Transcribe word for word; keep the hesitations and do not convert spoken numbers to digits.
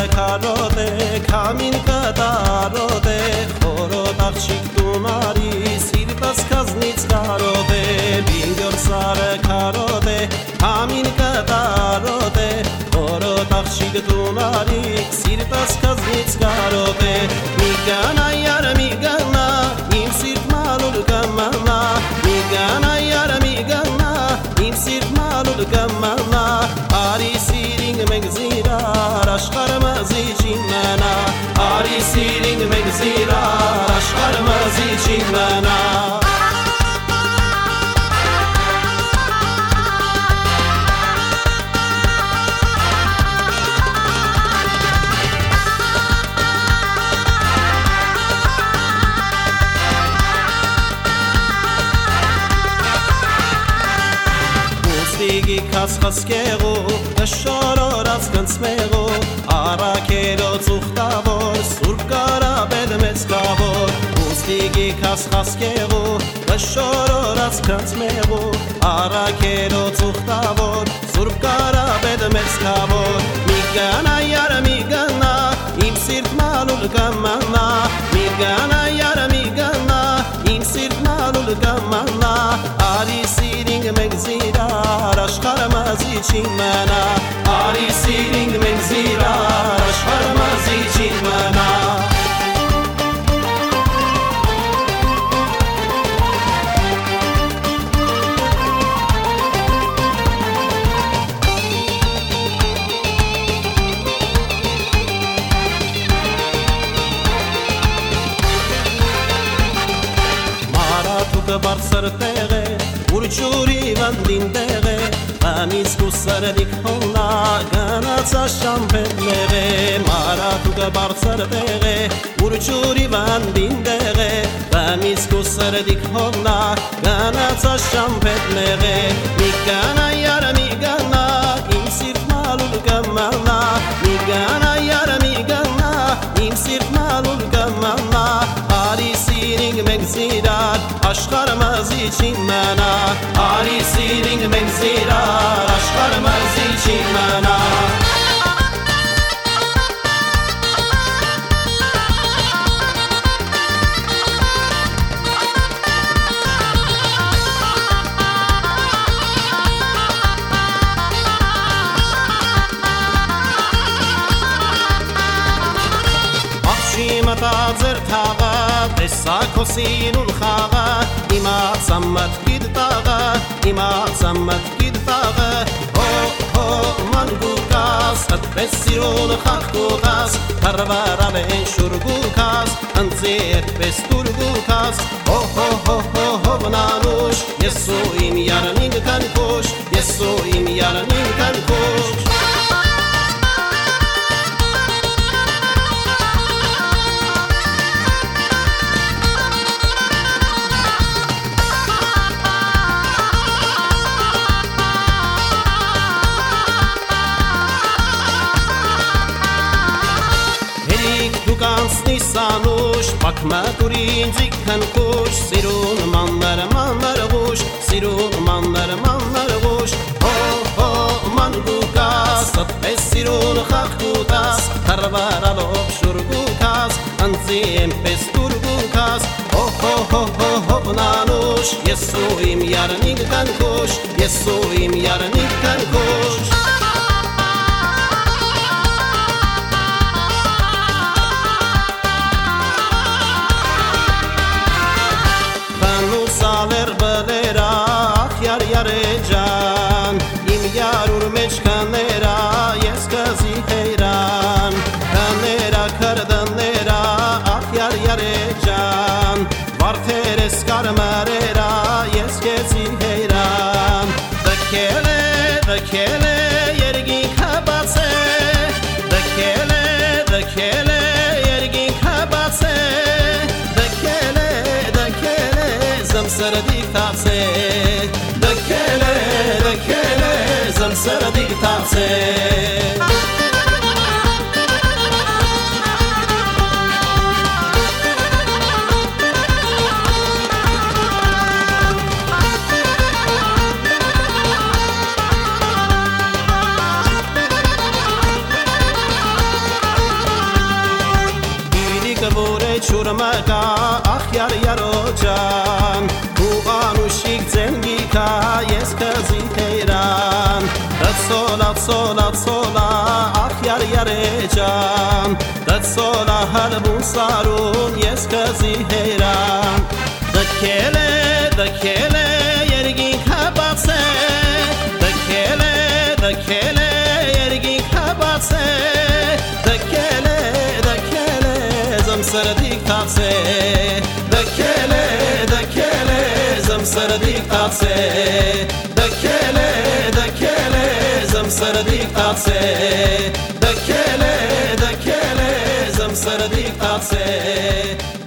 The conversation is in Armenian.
կարոտ է, քամին կտարոտ է, խորոտ աղջիկ տունարի, սիրտս կազմից կարոտ է, բինգոր սարը կարոտ է, քամին կտարոտ է, խորոտ աղջիկ տունարի, սիրտս կազմից կարոտ է, մի գանա յարը մի գանա, իմ սիրտ մալուր կմանա, մի գանա յարը մի գանա, իմ սիրտ մալուր կմանա, արի սիրինգ մենք զիրար, աշխարը մազի չիմանա, արի սիրինգ մենք զիրար, աշխարը մազի չիմանա Կաց խսկեղու, կշորորած կնցմեղու, առակերոց ուղտավոր, սուրբ կարաբեդ մեծ կավոր, ուստիգի կաց խսկեղու, կշորորած կնցմեղու, առակերոց ուղտավոր, սուրբ կարաբեդ մեծ կավոր, մի գանա յարը մի գանա, իմ սիրտ մալուլ կմանա, մի գանա յարը մի գանա, իմ սիրտ մալուլ կմանա, արի սիրինգ մենք զիրար, աշխարը մազի չիմանա, արի սիրինգ մենք զիրար, աշխարը մազի չիմանա Մարաթուկը բարձր տեղ է, ուր ջուրի վանդին տեղ է, Ամիս կուսարդիկ հոնա, գանաց աշամպետ մեղ է, Մարաթուկը բարձր տեղ է, ուր ջուրի վանդին տեղ է, Ամիս կուսարդիկ հոնա, գանաց աշամպետ մեղ է, մի գանա յարը մի գանա, իմ սիրտ մալուլ կմանա, մի գանա յարը մի գանա, իմ սիրտ մալուլ կմանա, արի սիրինգ մենք զիրար, աշխարը մազի չիմանա, արի սիրինգ մենք զիրար, աշխարը մազի չիմանա Մտածեր թաղա, տեսա քո սիրուն խաղա, իմացա մտքիդ տաղա, իմացա մտքիդ տաղա, հո հո մանգուկաս, հտպես սիրուն խաղկուկաս, հարվարավ են շուրգուկաս, ընձի էդպես տուրգուկաս, հո հո հո հո հո բնանուշ, ես ու իմ յարնին կանքուշ, ես ու իմ յարնին կանքուշ Նիսանուշ, պակմատուրին ձիքն կուշ, սիրուն մաններ մաններ գուշ, սիրուն մաններ մաններ գուշ, հո հո մանգուկաս, հտպես սիրուն խաղկուտաս, հարվարալով շուրգուկաս, ընձի էմպես տուրգուկաս, հո հո հո հո հո բնանուշ, ես ու իմ յարնիկ կանքուշ, ես ու իմ յարնիկ կանքուշ Սալեր բլերա, ախ յար յարե ջան, իմ յարուր մեջ կաներա, ես կզի հեյրան, կաներա կրդներա, ախ յար յարե ջան, վարդեր ես կարմարերա, ես կզի հեյրան, դքել է, դքել է, երգինք հաբաց է, դքել է, դքել է, երգինք հաբաց է, Զմսրդիկ տացե, դքել է, դքել է, զմսրդիկ տացե maka ach yar yarojan u anushik zengika yes kazi teiran dat sola sola sola ach yar yarejan dat sola halbun sarun yes kazi heiran da kele da kele yergin kabatse da kele da kele yergin kabatse da kele da kele zam sardik tatse da kele da kele zam sardik tatse da kele da kele zam sardik tatse da kele da kele zam sardik tatse